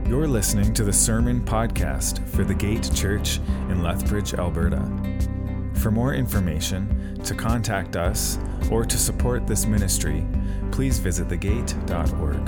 You're listening to the Sermon Podcast for the Gate Church in Lethbridge, Alberta. For more information, to contact us, or to support this ministry, please visit thegate.org.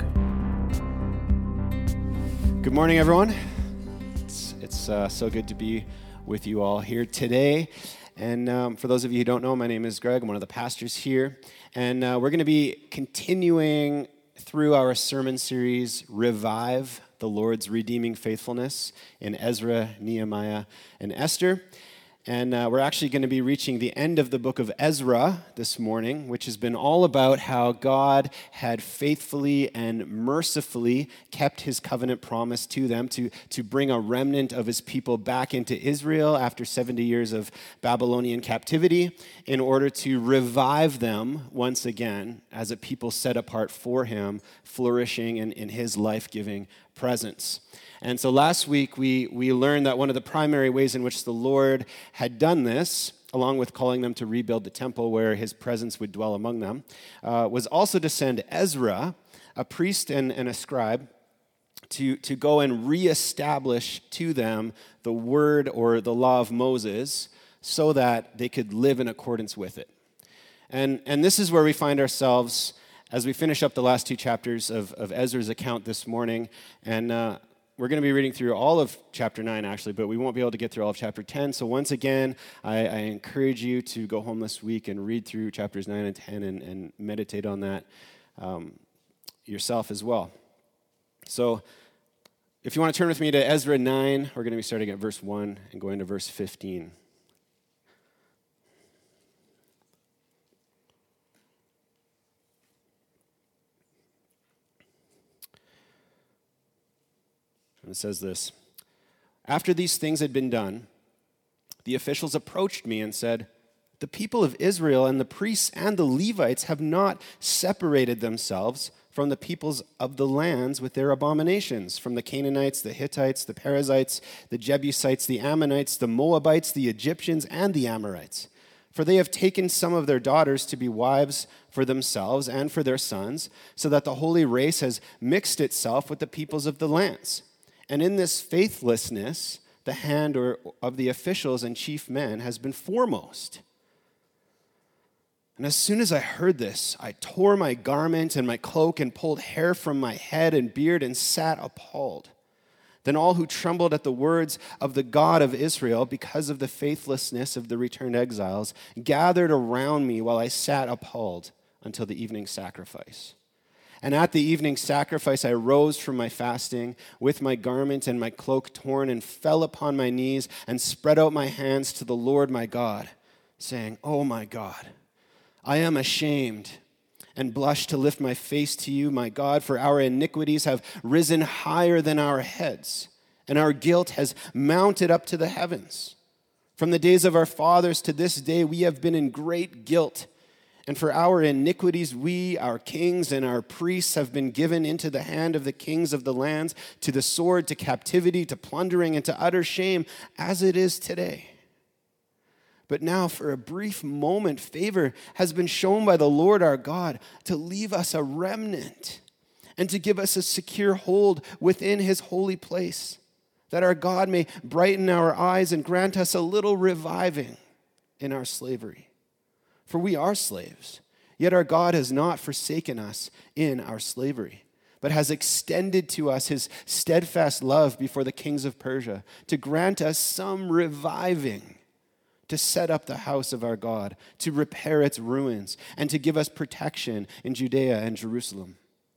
Good morning, everyone. It's so good to be with you all here today. And for those of you who don't know, my name is Greg. I'm one of the pastors here. And we're going to be continuing through our sermon series, Revive the Lord's Redeeming Faithfulness, in Ezra, Nehemiah, and Esther. And we're actually going to be reaching the end of the book of Ezra this morning, which has been all about how God had faithfully and mercifully kept his covenant promise to them to bring a remnant of his people back into Israel after 70 years of Babylonian captivity in order to revive them once again as a people set apart for him, flourishing in his life-giving presence. And so last week, we learned that one of the primary ways in which the Lord had done this, along with calling them to rebuild the temple where his presence would dwell among them, was also to send Ezra, a priest and a scribe, to go and reestablish to them the word or the law of Moses so that they could live in accordance with it. And this is where we find ourselves as we finish up the last two chapters of Ezra's account this morning. And we're going to be reading through all of chapter 9, actually, but we won't be able to get through all of chapter 10. So once again, I encourage you to go home this week and read through chapters 9 and 10 and meditate on that yourself as well. So if you want to turn with me to Ezra 9, we're going to be starting at verse 1 and going to verse 15. And it says this: After these things had been done, the officials approached me and said, "The people of Israel and the priests and the Levites have not separated themselves from the peoples of the lands with their abominations, from the Canaanites, the Hittites, the Perizzites, the Jebusites, the Ammonites, the Moabites, the Egyptians, and the Amorites. For they have taken some of their daughters to be wives for themselves and for their sons, so that the holy race has mixed itself with the peoples of the lands. And in this faithlessness, the hand of the officials and chief men has been foremost." And as soon as I heard this, I tore my garment and my cloak and pulled hair from my head and beard and sat appalled. Then all who trembled at the words of the God of Israel because of the faithlessness of the returned exiles gathered around me while I sat appalled until the evening sacrifice. And at the evening sacrifice, I rose from my fasting with my garment and my cloak torn and fell upon my knees and spread out my hands to the Lord my God, saying, "Oh my God, I am ashamed and blush to lift my face to you, my God, for our iniquities have risen higher than our heads, and our guilt has mounted up to the heavens. From the days of our fathers to this day, we have been in great guilt. And for our iniquities, we, our kings and our priests, have been given into the hand of the kings of the lands, to the sword, to captivity, to plundering, and to utter shame, as it is today. But now, for a brief moment, favor has been shown by the Lord our God to leave us a remnant and to give us a secure hold within his holy place, that our God may brighten our eyes and grant us a little reviving in our slavery. For we are slaves, yet our God has not forsaken us in our slavery, but has extended to us his steadfast love before the kings of Persia, to grant us some reviving, to set up the house of our God, to repair its ruins, and to give us protection in Judea and Jerusalem.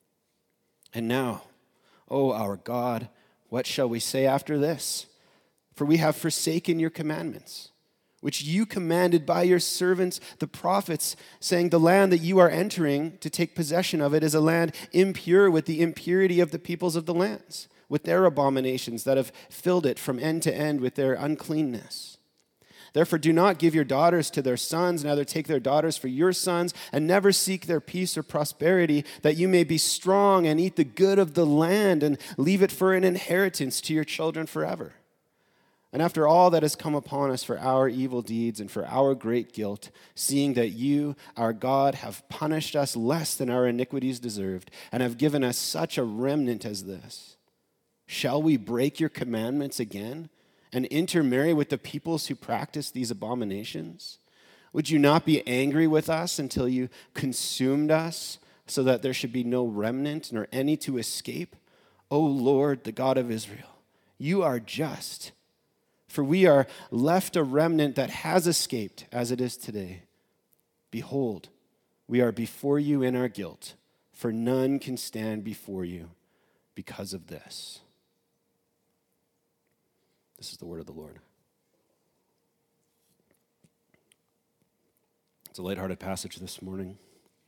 And now, O our God, what shall we say after this? For we have forsaken your commandments, which you commanded by your servants, the prophets, saying, the land that you are entering to take possession of it is a land impure with the impurity of the peoples of the lands, with their abominations that have filled it from end to end with their uncleanness. Therefore, do not give your daughters to their sons, neither take their daughters for your sons, and never seek their peace or prosperity, that you may be strong and eat the good of the land and leave it for an inheritance to your children forever. And after all that has come upon us for our evil deeds and for our great guilt, seeing that you, our God, have punished us less than our iniquities deserved, and have given us such a remnant as this, Shall we break your commandments again and intermarry with the peoples who practice these abominations? Would you not be angry with us until you consumed us, so that there should be no remnant nor any to escape? O Lord, the God of Israel, you are just. For we are left a remnant that has escaped as it is today. Behold, we are before you in our guilt, for none can stand before you because of this. This is the word of the Lord. It's a lighthearted passage this morning.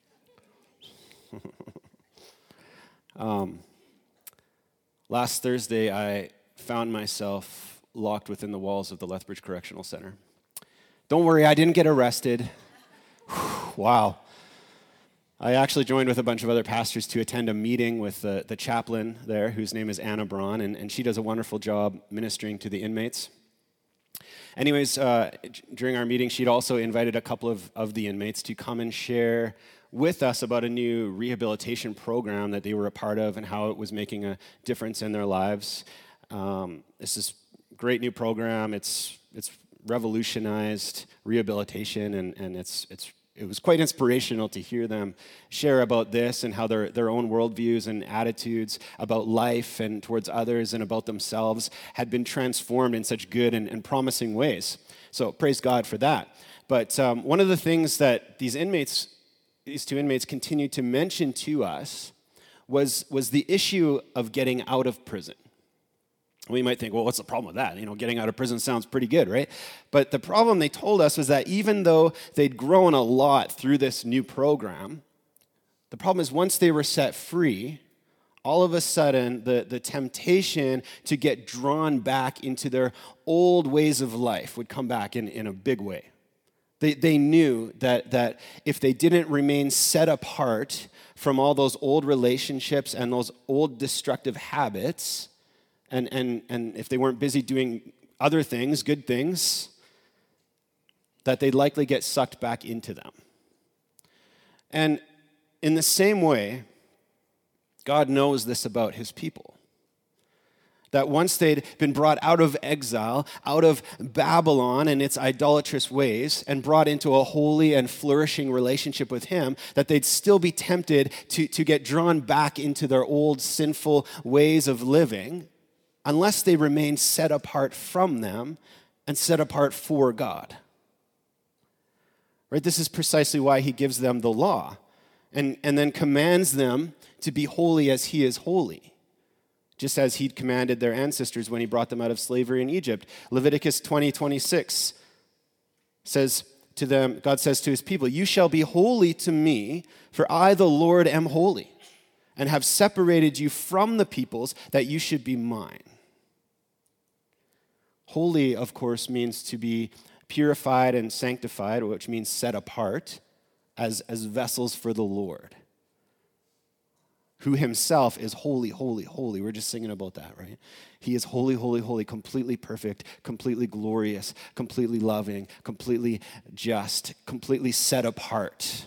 Last Thursday, I found myself locked within the walls of the Lethbridge Correctional Center. Don't worry, I didn't get arrested. Wow. I actually joined with a bunch of other pastors to attend a meeting with the chaplain there, whose name is Anna Braun, and she does a wonderful job ministering to the inmates. Anyways, during our meeting, she'd also invited a couple of the inmates to come and share with us about a new rehabilitation program that they were a part of and how it was making a difference in their lives. This is a great new program. It's revolutionized rehabilitation, and it was quite inspirational to hear them share about this and how their own worldviews and attitudes about life and towards others and about themselves had been transformed in such good and promising ways. So praise God for that. But one of the things that these two inmates continued to mention to us was the issue of getting out of prison. We might think, well, what's the problem with that? Getting out of prison sounds pretty good, right? But the problem they told us was that even though they'd grown a lot through this new program, the problem is once they were set free, all of a sudden the temptation to get drawn back into their old ways of life would come back in a big way. They knew that if they didn't remain set apart from all those old relationships and those old destructive habits, and if they weren't busy doing other things, good things, that they'd likely get sucked back into them. And in the same way, God knows this about his people. That once they'd been brought out of exile, out of Babylon and its idolatrous ways, and brought into a holy and flourishing relationship with him, that they'd still be tempted to get drawn back into their old sinful ways of living, unless they remain set apart from them and set apart for God. Right? This is precisely why he gives them the law and then commands them to be holy as he is holy, just as he'd commanded their ancestors when he brought them out of slavery in Egypt. Leviticus 20:26 says to them, God says to his people, "You shall be holy to me, for I, the Lord, am holy, and have separated you from the peoples that you should be mine." Holy, of course, means to be purified and sanctified, which means set apart as vessels for the Lord, who himself is holy, holy, holy. We're just singing about that, right? He is holy, holy, holy, completely perfect, completely glorious, completely loving, completely just, completely set apart.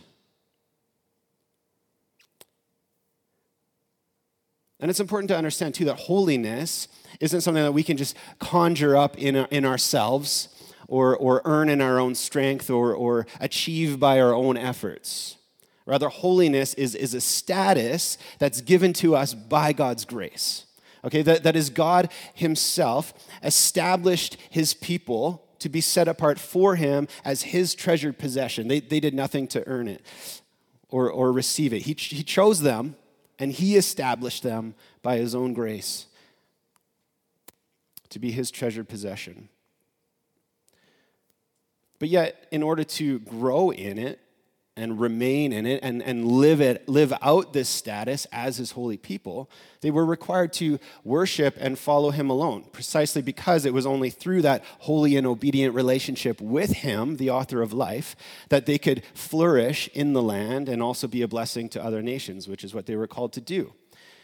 And it's important to understand, too, that holiness isn't something that we can just conjure up in ourselves or earn in our own strength or achieve by our own efforts. Rather, holiness is a status that's given to us by God's grace. Okay, that is God himself established his people to be set apart for him as his treasured possession. They did nothing to earn it or receive it. He chose them, and he established them by his own grace to be his treasured possession. But yet, in order to grow in it and remain in it and live out this status as his holy people, they were required to worship and follow him alone, precisely because it was only through that holy and obedient relationship with him, the author of life, that they could flourish in the land and also be a blessing to other nations, which is what they were called to do.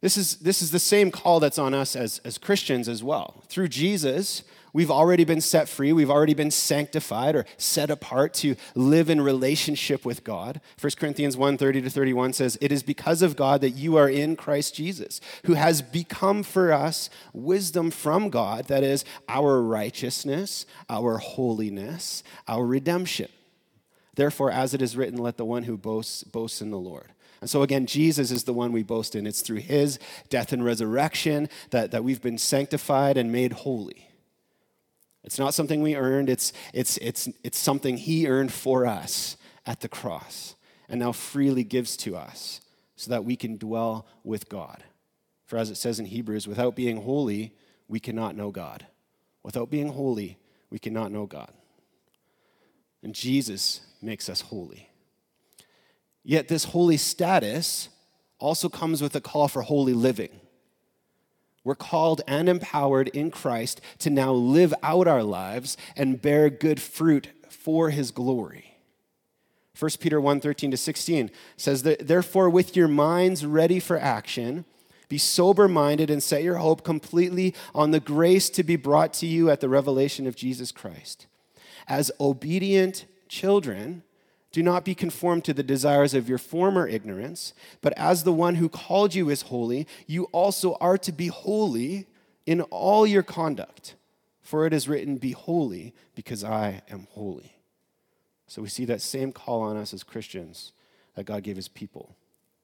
This is the same call that's on us as Christians as well. Through Jesus, we've already been set free. We've already been sanctified or set apart to live in relationship with God. 1 Corinthians 1:30-31 says, "It is because of God that you are in Christ Jesus, who has become for us wisdom from God, that is, our righteousness, our holiness, our redemption. Therefore, as it is written, let the one who boasts, boast in the Lord." And so again, Jesus is the one we boast in. It's through his death and resurrection that we've been sanctified and made holy. It's not something we earned. It's something he earned for us at the cross and now freely gives to us so that we can dwell with God. For as it says in Hebrews, without being holy, we cannot know God. Without being holy, we cannot know God. And Jesus makes us holy. Yet this holy status also comes with a call for holy living. We're called and empowered in Christ to now live out our lives and bear good fruit for his glory. 1 Peter 1:13-16 says, "Therefore, with your minds ready for action, be sober-minded and set your hope completely on the grace to be brought to you at the revelation of Jesus Christ. As obedient children, do not be conformed to the desires of your former ignorance, but as the one who called you is holy, you also are to be holy in all your conduct. For it is written, 'Be holy, because I am holy.'" So we see that same call on us as Christians that God gave his people.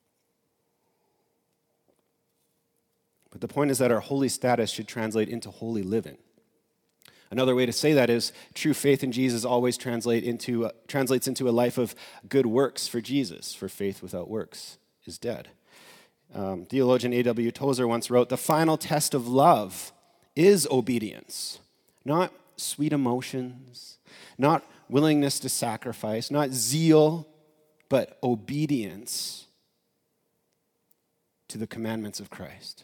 But the point is that our holy status should translate into holy living. Another way to say that is true faith in Jesus always translates into a life of good works for Jesus, for faith without works is dead. Theologian A.W. Tozer once wrote, "The final test of love is obedience, not sweet emotions, not willingness to sacrifice, not zeal, but obedience to the commandments of Christ."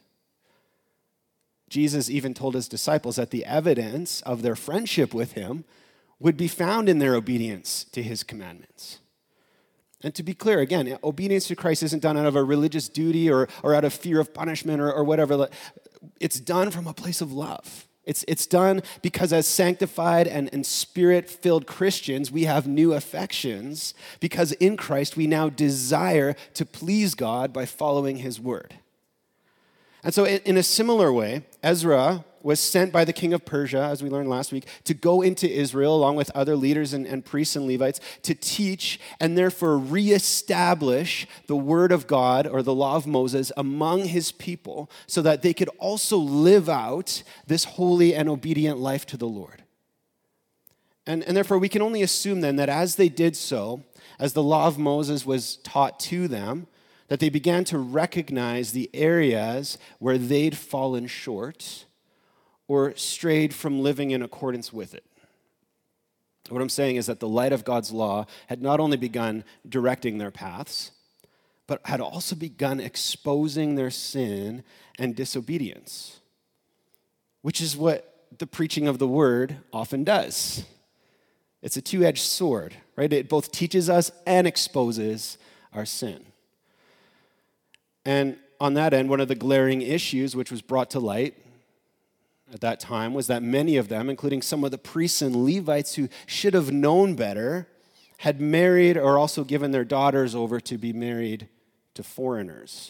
Jesus even told his disciples that the evidence of their friendship with him would be found in their obedience to his commandments. And to be clear, again, obedience to Christ isn't done out of a religious duty or out of fear of punishment or whatever. It's done from a place of love. It's done because as sanctified and spirit-filled Christians, we have new affections because in Christ we now desire to please God by following his word. And so in a similar way, Ezra was sent by the king of Persia, as we learned last week, to go into Israel along with other leaders and priests and Levites to teach and therefore reestablish the word of God or the law of Moses among his people so that they could also live out this holy and obedient life to the Lord. And therefore we can only assume then that as they did so, as the law of Moses was taught to them, that they began to recognize the areas where they'd fallen short or strayed from living in accordance with it. What I'm saying is that the light of God's law had not only begun directing their paths, but had also begun exposing their sin and disobedience, which is what the preaching of the word often does. It's a two-edged sword, right? It both teaches us and exposes our sin. And on that end, one of the glaring issues which was brought to light at that time was that many of them, including some of the priests and Levites who should have known better, had married or also given their daughters over to be married to foreigners.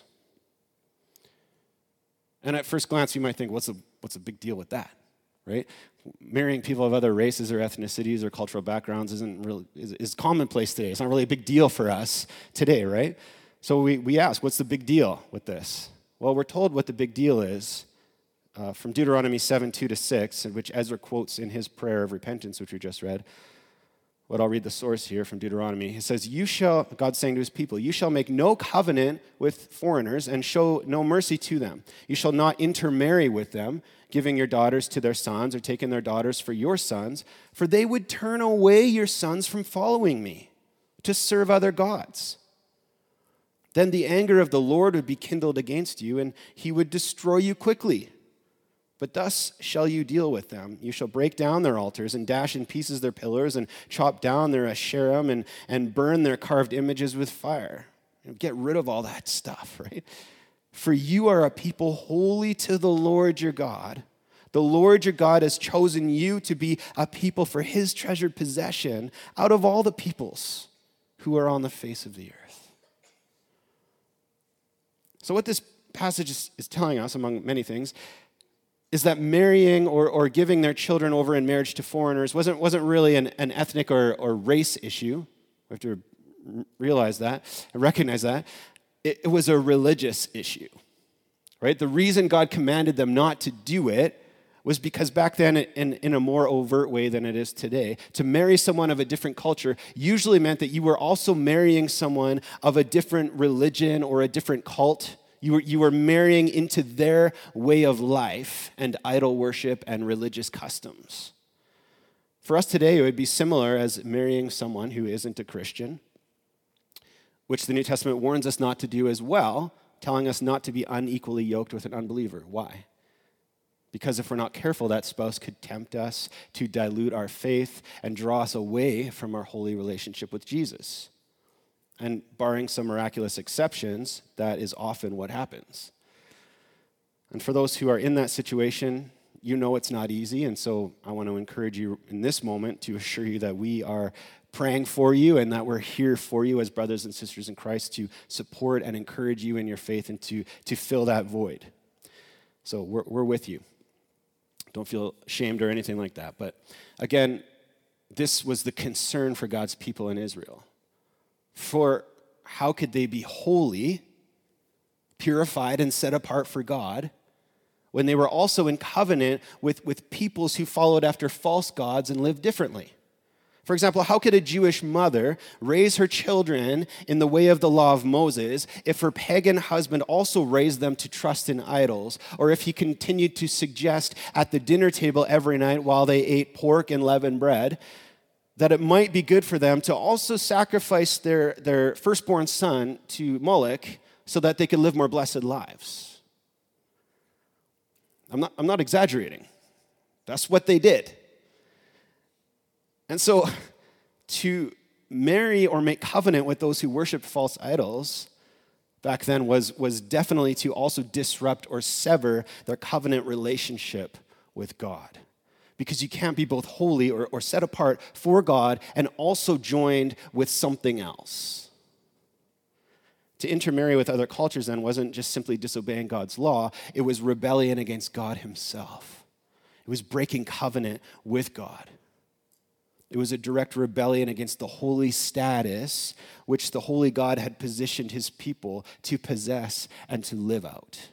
And at first glance, you might think, what's a big deal with that, right? Marrying people of other races or ethnicities or cultural backgrounds is commonplace today. It's not really a big deal for us today, right? So we ask, what's the big deal with this? Well, we're told what the big deal is from Deuteronomy 7:2-6, which Ezra quotes in his prayer of repentance, which we just read. But I'll read the source here from Deuteronomy. It says, God's saying to his people, "You shall make no covenant with foreigners and show no mercy to them. You shall not intermarry with them, giving your daughters to their sons or taking their daughters for your sons, for they would turn away your sons from following me to serve other gods. Then the anger of the Lord would be kindled against you, and he would destroy you quickly. But thus shall you deal with them. You shall break down their altars and dash in pieces their pillars and chop down their Asherim and burn their carved images with fire." Get rid of all that stuff, right? For you are a people holy to the Lord your God. The Lord your God has chosen you to be a people for his treasured possession out of all the peoples who are on the face of the earth. So what this passage is telling us, among many things, is that marrying or giving their children over in marriage to foreigners wasn't really an ethnic or race issue. We have to realize that and recognize that. It was a religious issue, right? The reason God commanded them not to do it was because back then, in a more overt way than it is today, to marry someone of a different culture usually meant that you were also marrying someone of a different religion or a different cult. You were marrying into their way of life and idol worship and religious customs. For us today, it would be similar as marrying someone who isn't a Christian, which the New Testament warns us not to do as well, telling us not to be unequally yoked with an unbeliever. Why? Because if we're not careful, that spouse could tempt us to dilute our faith and draw us away from our holy relationship with Jesus. And barring some miraculous exceptions, that is often what happens. And for those who are in that situation, you know it's not easy, and so I want to encourage you in this moment to assure you that we are praying for you and that we're here for you as brothers and sisters in Christ to support and encourage you in your faith and to fill that void. So we're with you. Don't feel ashamed or anything like that. But again, this was the concern for God's people in Israel. For how could they be holy, purified, and set apart for God when they were also in covenant with peoples who followed after false gods and lived differently? For example, how could a Jewish mother raise her children in the way of the law of Moses if her pagan husband also raised them to trust in idols, or if he continued to suggest at the dinner table every night while they ate pork and leavened bread that it might be good for them to also sacrifice their firstborn son to Moloch so that they could live more blessed lives? I'm not exaggerating. That's what they did. And so to marry or make covenant with those who worshiped false idols back then was definitely to also disrupt or sever their covenant relationship with God. Because you can't be both holy or set apart for God and also joined with something else. To intermarry with other cultures then wasn't just simply disobeying God's law, it was rebellion against God himself. It was breaking covenant with God. It was a direct rebellion against the holy status which the holy God had positioned his people to possess and to live out.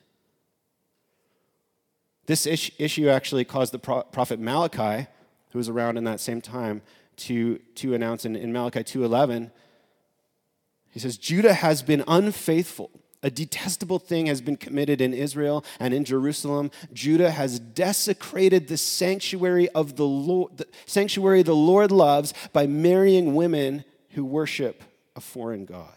This issue actually caused the prophet Malachi, who was around in that same time, to announce in Malachi 2:11, he says, Judah has been unfaithful. A detestable thing has been committed in Israel and in Jerusalem. Judah has desecrated the sanctuary of the Lord, the sanctuary the Lord loves by marrying women who worship a foreign god.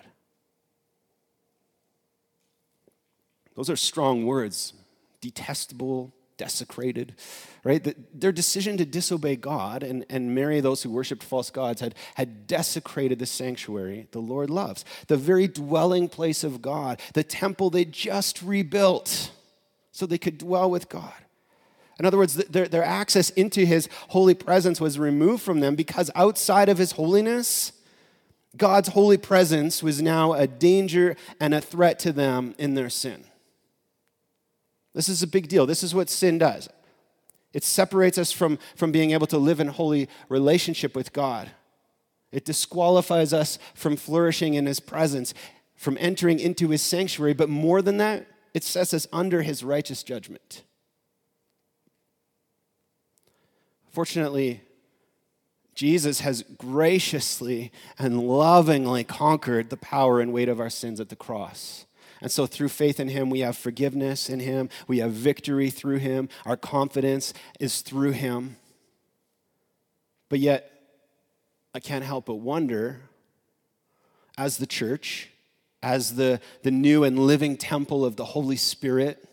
Those are strong words. Detestable, desecrated, right? Their decision to disobey God and marry those who worshiped false gods had desecrated the sanctuary the Lord loves, the very dwelling place of God, the temple they just rebuilt so they could dwell with God. In other words, their access into his holy presence was removed from them because outside of his holiness, God's holy presence was now a danger and a threat to them in their sin. This is a big deal. This is what sin does. It separates us from being able to live in holy relationship with God. It disqualifies us from flourishing in his presence, from entering into his sanctuary. But more than that, it sets us under his righteous judgment. Fortunately, Jesus has graciously and lovingly conquered the power and weight of our sins at the cross. And so through faith in him, we have forgiveness in him. We have victory through him. Our confidence is through him. But yet, I can't help but wonder, as the church, as the new and living temple of the Holy Spirit,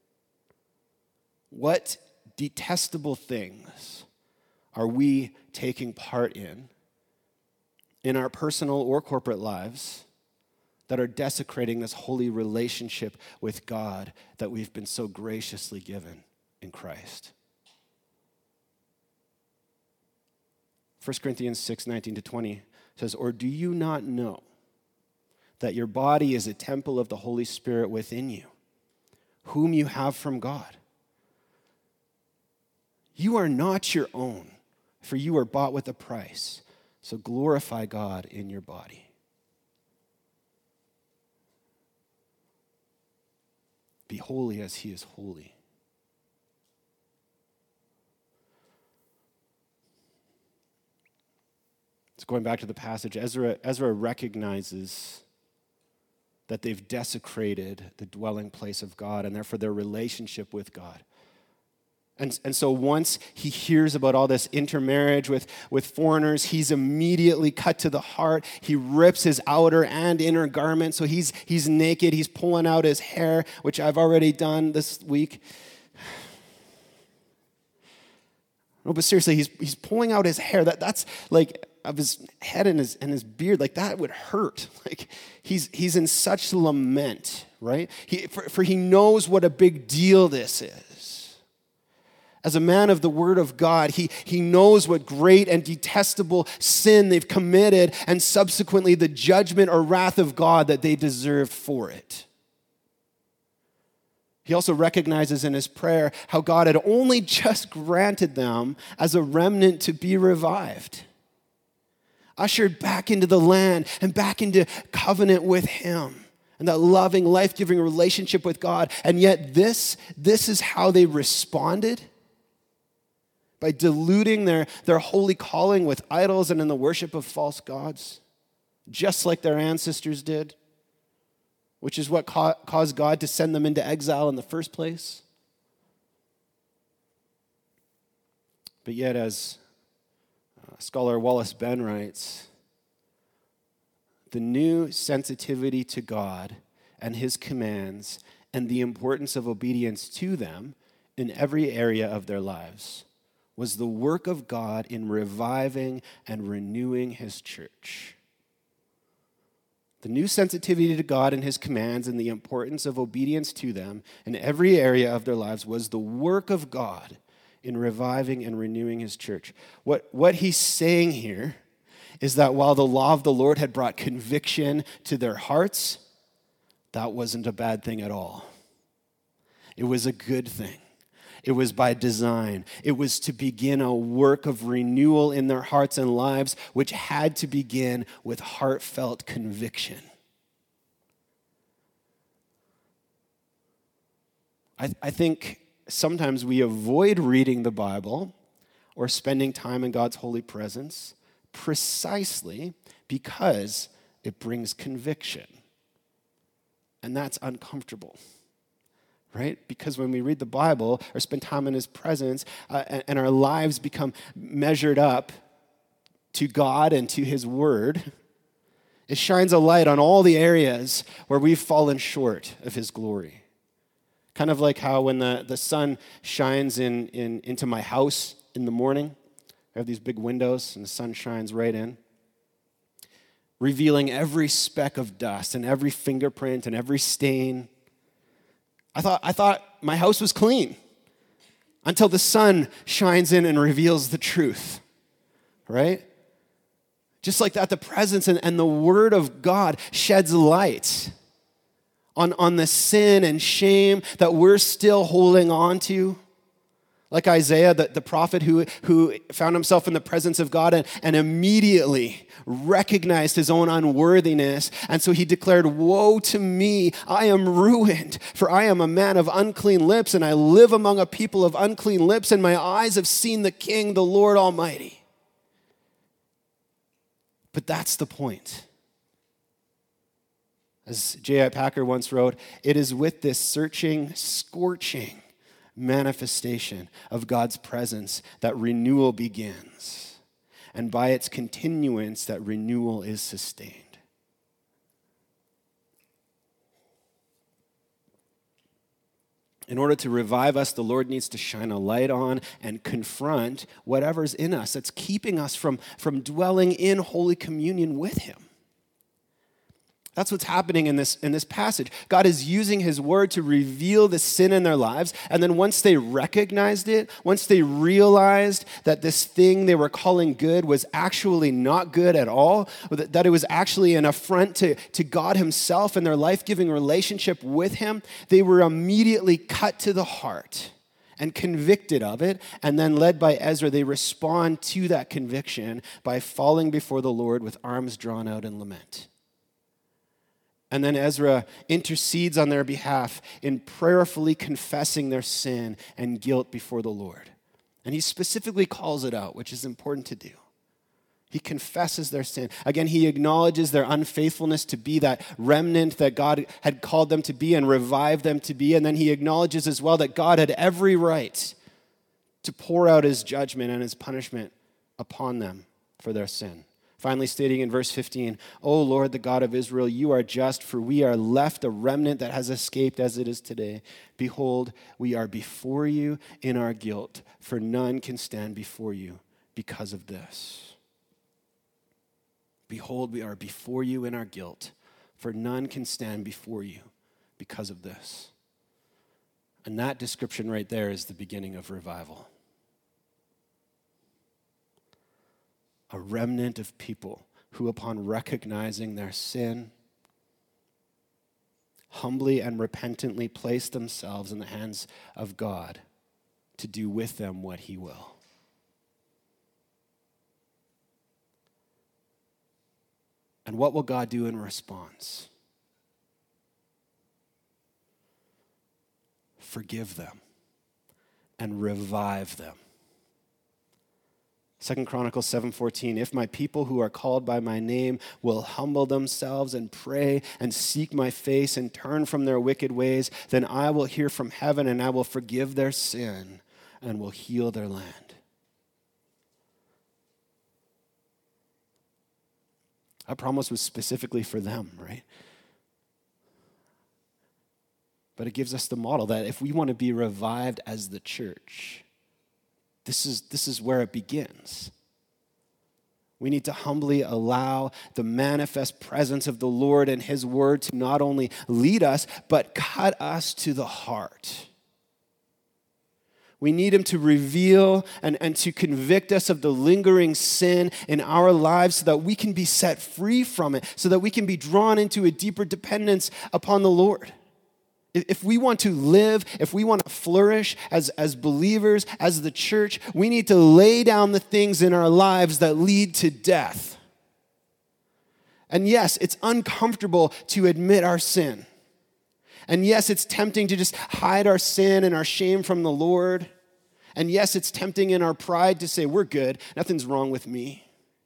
what detestable things are we taking part in our personal or corporate lives that are desecrating this holy relationship with God that we've been so graciously given in Christ. 1 Corinthians 6:19-20 says, "Or do you not know that your body is a temple of the Holy Spirit within you, whom you have from God? You are not your own, for you are bought with a price. So glorify God in your body." Be holy as he is holy. So going back to the passage, Ezra recognizes that they've desecrated the dwelling place of God and therefore their relationship with God. And so once he hears about all this intermarriage with foreigners, he's immediately cut to the heart. He rips his outer and inner garment, so he's naked. He's pulling out his hair, which I've already done this week. No, but seriously, he's pulling out his hair. That's like of his head and his beard. Like that would hurt. Like he's in such lament, right? For he knows what a big deal this is. As a man of the Word of God, he knows what great and detestable sin they've committed and subsequently the judgment or wrath of God that they deserved for it. He also recognizes in his prayer how God had only just granted them as a remnant to be revived, ushered back into the land and back into covenant with him and that loving, life-giving relationship with God. And yet this is how they responded. By diluting their holy calling with idols and in the worship of false gods, just like their ancestors did, which is what caused God to send them into exile in the first place. But yet, as scholar Wallace Ben writes, the new sensitivity to God and his commands and the importance of obedience to them in every area of their lives was the work of God in reviving and renewing his church. The new sensitivity to God and his commands and the importance of obedience to them in every area of their lives was the work of God in reviving and renewing his church. What he's saying here is that while the law of the Lord had brought conviction to their hearts, that wasn't a bad thing at all. It was a good thing. It was by design. It was to begin a work of renewal in their hearts and lives, which had to begin with heartfelt conviction. I think sometimes we avoid reading the Bible or spending time in God's holy presence precisely because it brings conviction. And that's uncomfortable. Right? Because when we read the Bible or spend time in his presence and our lives become measured up to God and to his word, it shines a light on all the areas where we've fallen short of his glory. Kind of like how when the sun shines into my house in the morning, I have these big windows and the sun shines right in, revealing every speck of dust and every fingerprint and every stain. I thought my house was clean until the sun shines in and reveals the truth, right? Just like that, the presence and the word of God sheds light on the sin and shame that we're still holding on to. Like Isaiah, the prophet who found himself in the presence of God and immediately recognized his own unworthiness. And so he declared, "Woe to me, I am ruined, for I am a man of unclean lips, and I live among a people of unclean lips, and my eyes have seen the King, the Lord Almighty." But that's the point. As J.I. Packer once wrote, it is with this searching, scorching manifestation of God's presence that renewal begins, and by its continuance that renewal is sustained. In order to revive us, the Lord needs to shine a light on and confront whatever's in us that's keeping us from dwelling in holy communion with him. That's what's happening in this passage. God is using his word to reveal the sin in their lives. And then once they recognized it, once they realized that this thing they were calling good was actually not good at all, that it was actually an affront to God himself and their life-giving relationship with him, they were immediately cut to the heart and convicted of it. And then led by Ezra, they respond to that conviction by falling before the Lord with arms drawn out in lament. And then Ezra intercedes on their behalf in prayerfully confessing their sin and guilt before the Lord. And he specifically calls it out, which is important to do. He confesses their sin. Again, he acknowledges their unfaithfulness to be that remnant that God had called them to be and revived them to be. And then he acknowledges as well that God had every right to pour out his judgment and his punishment upon them for their sin. Finally stating in verse 15, "O Lord, the God of Israel, you are just, for we are left a remnant that has escaped as it is today. Behold, we are before you in our guilt, for none can stand before you because of this." Behold, we are before you in our guilt, for none can stand before you because of this. And that description right there is the beginning of revival. A remnant of people who, upon recognizing their sin, humbly and repentantly place themselves in the hands of God to do with them what he will. And what will God do in response? Forgive them and revive them. 2 Chronicles 7:14, "If my people who are called by my name will humble themselves and pray and seek my face and turn from their wicked ways, then I will hear from heaven and I will forgive their sin and will heal their land." That promise was specifically for them, right? But it gives us the model that if we want to be revived as the church, this is where it begins. We need to humbly allow the manifest presence of the Lord and his word to not only lead us, but cut us to the heart. We need him to reveal and to convict us of the lingering sin in our lives so that we can be set free from it, so that we can be drawn into a deeper dependence upon the Lord. If we want to live, if we want to flourish as believers, as the church, we need to lay down the things in our lives that lead to death. And yes, it's uncomfortable to admit our sin. And yes, it's tempting to just hide our sin and our shame from the Lord. And yes, it's tempting in our pride to say, we're good, nothing's wrong with me.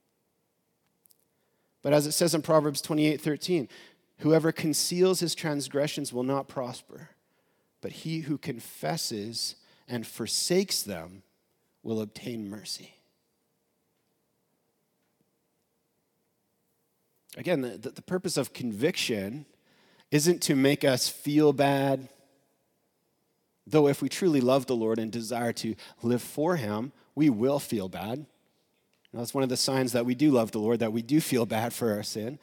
But as it says in Proverbs 28:13, "Whoever conceals his transgressions will not prosper, but he who confesses and forsakes them will obtain mercy." Again, the purpose of conviction isn't to make us feel bad, though if we truly love the Lord and desire to live for him, we will feel bad. That's one of the signs that we do love the Lord, that we do feel bad for our sin.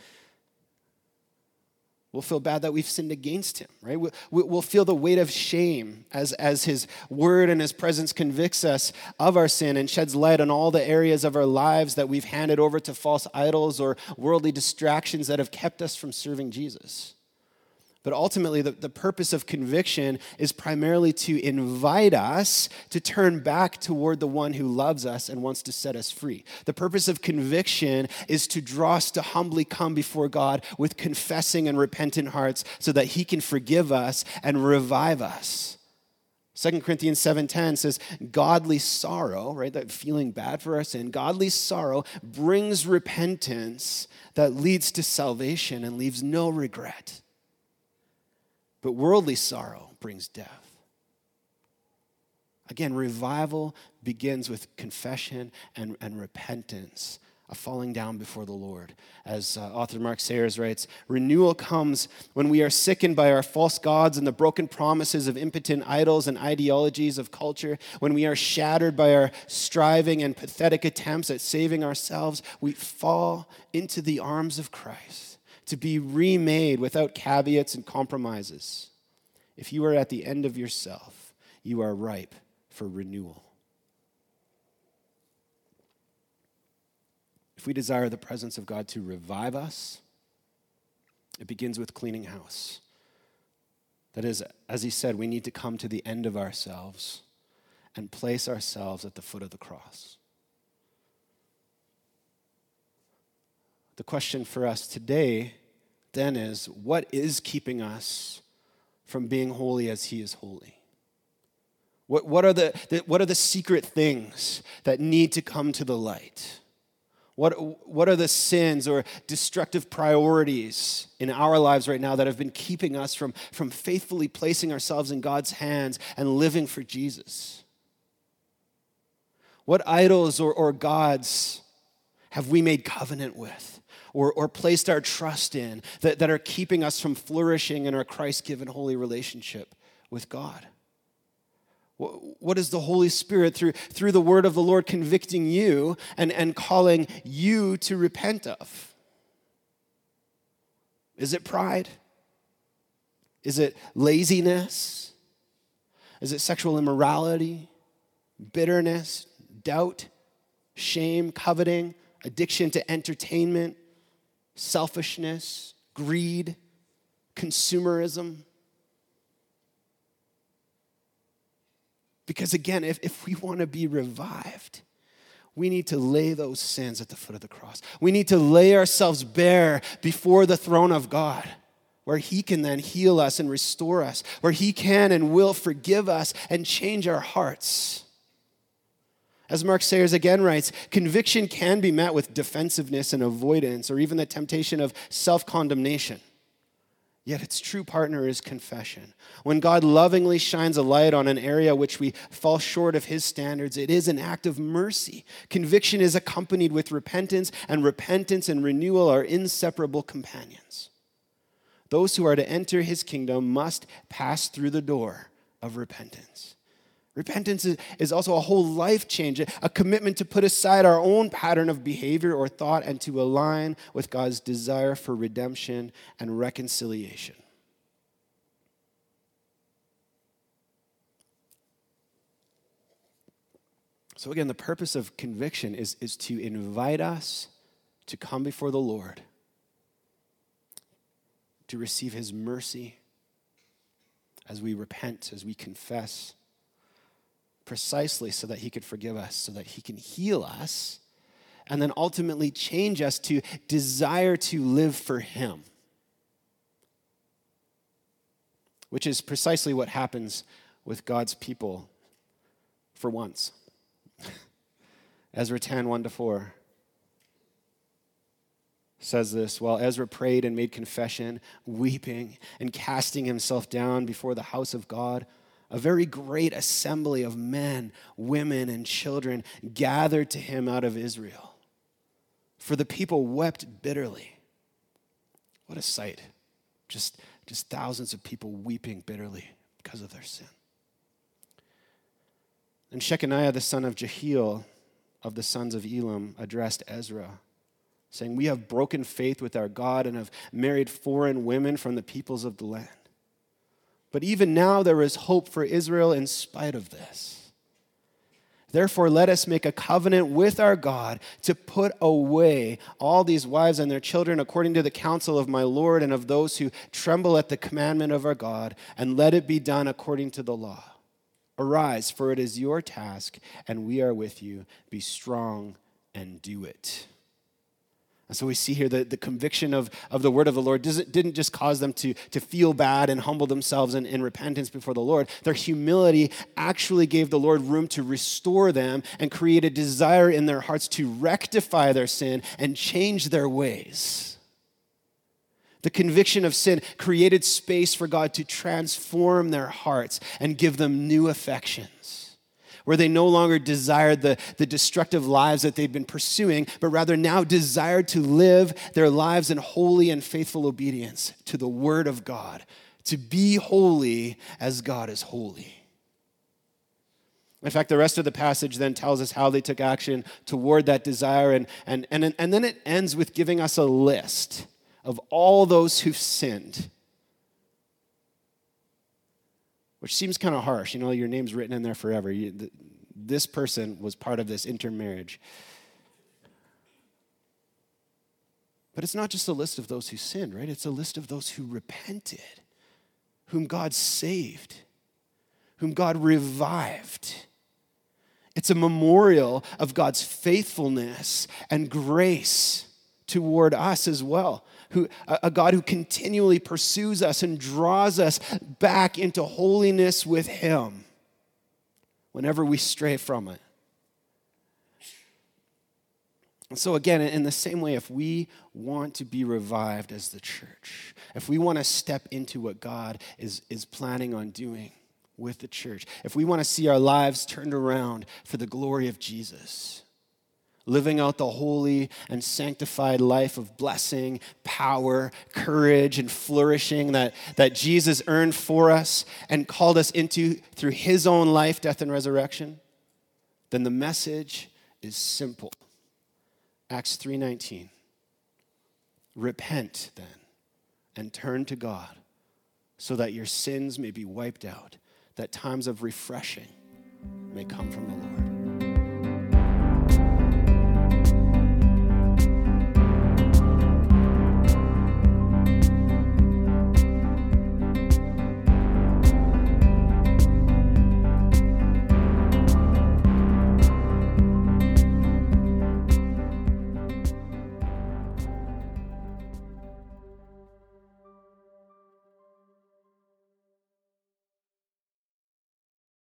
We'll feel bad that we've sinned against him, right? We'll feel the weight of shame as his word and his presence convicts us of our sin and sheds light on all the areas of our lives that we've handed over to false idols or worldly distractions that have kept us from serving Jesus. But ultimately, the purpose of conviction is primarily to invite us to turn back toward the one who loves us and wants to set us free. The purpose of conviction is to draw us to humbly come before God with confessing and repentant hearts so that he can forgive us and revive us. 2 Corinthians 7:10 says, godly sorrow, right, that feeling bad for our sin, godly sorrow brings repentance that leads to salvation and leaves no regret. But worldly sorrow brings death. Again, revival begins with confession and repentance, a falling down before the Lord. As author Mark Sayers writes, renewal comes when we are sickened by our false gods and the broken promises of impotent idols and ideologies of culture. When we are shattered by our striving and pathetic attempts at saving ourselves, we fall into the arms of Christ to be remade without caveats and compromises. If you are at the end of yourself, you are ripe for renewal. If we desire the presence of God to revive us, it begins with cleaning house. That is, as he said, we need to come to the end of ourselves and place ourselves at the foot of the cross. The question for us today then is, what is keeping us from being holy as he is holy? What are the secret things that need to come to the light? What are the sins or destructive priorities in our lives right now that have been keeping us from faithfully placing ourselves in God's hands and living for Jesus? What idols or gods have we made covenant with or placed our trust in that are keeping us from flourishing in our Christ-given holy relationship with God? What is the Holy Spirit through the word of the Lord convicting you and calling you to repent of? Is it pride? Is it laziness? Is it sexual immorality, bitterness, doubt, shame, coveting, addiction to entertainment, selfishness, greed, consumerism? Because again, if we want to be revived, we need to lay those sins at the foot of the cross. We need to lay ourselves bare before the throne of God, where he can then heal us and restore us, where he can and will forgive us and change our hearts. As Mark Sayers again writes, conviction can be met with defensiveness and avoidance, or even the temptation of self-condemnation. Yet its true partner is confession. When God lovingly shines a light on an area which we fall short of his standards, it is an act of mercy. Conviction is accompanied with repentance, and repentance and renewal are inseparable companions. Those who are to enter his kingdom must pass through the door of repentance. Repentance is also a whole life change, a commitment to put aside our own pattern of behavior or thought and to align with God's desire for redemption and reconciliation. So again, the purpose of conviction is to invite us to come before the Lord, to receive his mercy as we repent, as we confess, precisely so that he could forgive us, so that he can heal us, and then ultimately change us to desire to live for him. Which is precisely what happens with God's people for once. Ezra 10, 1-4 says this, while Ezra prayed and made confession, weeping and casting himself down before the house of God, a very great assembly of men, women, and children gathered to him out of Israel. For the people wept bitterly. What a sight. Just thousands of people weeping bitterly because of their sin. And Shechaniah, the son of Jehiel, of the sons of Elam, addressed Ezra, saying, we have broken faith with our God and have married foreign women from the peoples of the land. But even now there is hope for Israel in spite of this. Therefore, let us make a covenant with our God to put away all these wives and their children according to the counsel of my Lord and of those who tremble at the commandment of our God, and let it be done according to the law. Arise, for it is your task, and we are with you. Be strong and do it. And so we see here that the conviction of the word of the Lord didn't just cause them to feel bad and humble themselves in repentance before the Lord. Their humility actually gave the Lord room to restore them and create a desire in their hearts to rectify their sin and change their ways. The conviction of sin created space for God to transform their hearts and give them new affections, where they no longer desired the destructive lives that they'd been pursuing, but rather now desired to live their lives in holy and faithful obedience to the word of God, to be holy as God is holy. In fact, the rest of the passage then tells us how they took action toward that desire, and then it ends with giving us a list of all those who've sinned. Which seems kind of harsh. Your name's written in there forever. This person was part of this intermarriage. But it's not just a list of those who sinned, right? It's a list of those who repented, whom God saved, whom God revived. It's a memorial of God's faithfulness and grace toward us as well. A God who continually pursues us and draws us back into holiness with him whenever we stray from it. And so again, in the same way, if we want to be revived as the church, if we want to step into what God is planning on doing with the church, if we want to see our lives turned around for the glory of Jesus, living out the holy and sanctified life of blessing, power, courage, and flourishing that Jesus earned for us and called us into through his own life, death, and resurrection, then the message is simple. Acts 3:19. Repent then and turn to God so that your sins may be wiped out, that times of refreshing may come from the Lord.